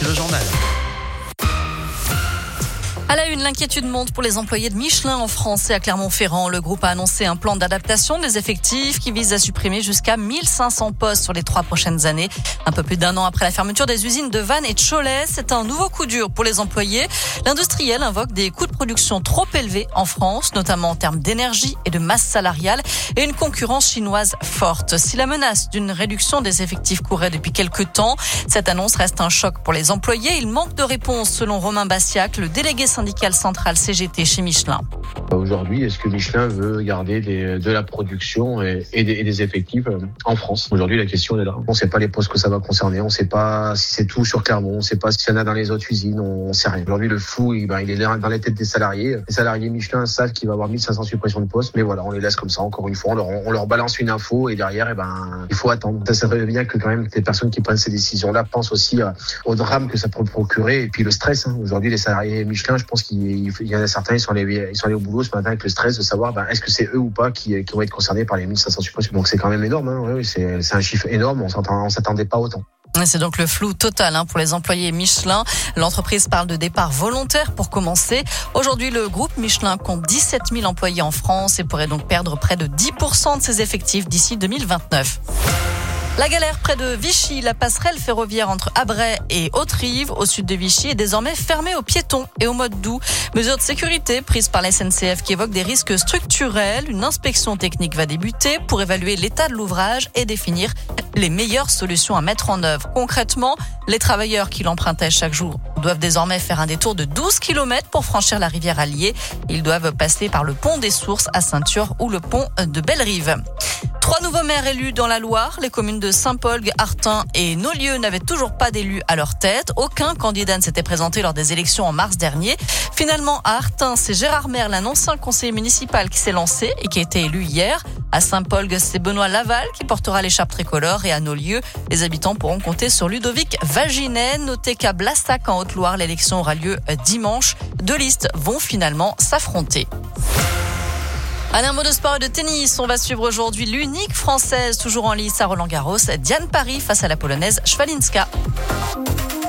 voici le journal. À la une, l'inquiétude monte pour les employés de Michelin en France et à Clermont-Ferrand. Le groupe a annoncé un plan d'adaptation des effectifs qui vise à supprimer jusqu'à 1500 postes sur les 3 prochaines années. Un peu plus d'un an après la fermeture des usines de Vannes et de Cholet, c'est un nouveau coup dur pour les employés. L'industriel invoque des coûts de production trop élevés en France, notamment en termes d'énergie et de masse salariale, et une concurrence chinoise forte. Si la menace d'une réduction des effectifs courait depuis quelques temps, cette annonce reste un choc pour les employés. Il manque de réponse selon Romain Bassiac, le délégué syndical central CGT chez Michelin. Aujourd'hui, est-ce que Michelin veut garder de la production et des effectifs en France? Aujourd'hui, la question est là. On ne sait pas les postes que ça va concerner. On ne sait pas si c'est tout sur Clermont. On ne sait pas s'il y en a dans les autres usines. On ne sait rien. Aujourd'hui, le flou, il est là dans les têtes des salariés. Les salariés Michelin savent qu'il va y avoir 1500 suppressions de postes. Mais voilà, on les laisse comme ça. Encore une fois, on leur balance une info et derrière, il faut attendre. Ça serait bien que quand même les personnes qui prennent ces décisions-là pensent aussi au drame que ça peut procurer et puis le stress. Aujourd'hui, les salariés Michelin, je pense qu'il y en a certains, ils sont allés au boulot ce matin avec le stress de savoir est-ce que c'est eux ou pas qui vont être concernés par les 1500 suppressions. Donc c'est quand même énorme. Oui, c'est un chiffre énorme. On s'attendait pas autant. C'est donc le flou total pour les employés Michelin. L'entreprise parle de départ volontaire pour commencer. Aujourd'hui, le groupe Michelin compte 17 000 employés en France et pourrait donc perdre près de 10% de ses effectifs d'ici 2029. La galère près de Vichy, la passerelle ferroviaire entre Abray et Haute-Rive, au sud de Vichy, est désormais fermée aux piétons et au mode doux. Mesures de sécurité prises par la SNCF qui évoquent des risques structurels. Une inspection technique va débuter pour évaluer l'état de l'ouvrage et définir les meilleures solutions à mettre en œuvre. Concrètement, les travailleurs qui l'empruntaient chaque jour doivent désormais faire un détour de 12 km pour franchir la rivière Allier. Ils doivent passer par le pont des Sources à Ceinture ou le pont de Bellerive. 3 nouveaux maires élus dans la Loire. Les communes de Saint-Paul, Artin et Nolieux n'avaient toujours pas d'élus à leur tête. Aucun candidat ne s'était présenté lors des élections en mars dernier. Finalement, à Artin, c'est Gérard Merle, un ancien conseiller municipal, qui s'est lancé et qui a été élu hier. À Saint-Paul, c'est Benoît Laval qui portera l'écharpe tricolore. Et à Nolieux, les habitants pourront compter sur Ludovic Vaginet. Notez qu'à Blassac, en Haute-Loire, l'élection aura lieu dimanche. 2 listes vont finalement s'affronter. Allez, un mot de sport et de tennis. On va suivre aujourd'hui l'unique française toujours en lice à Roland-Garros, Diane Paris face à la polonaise Szwalinska.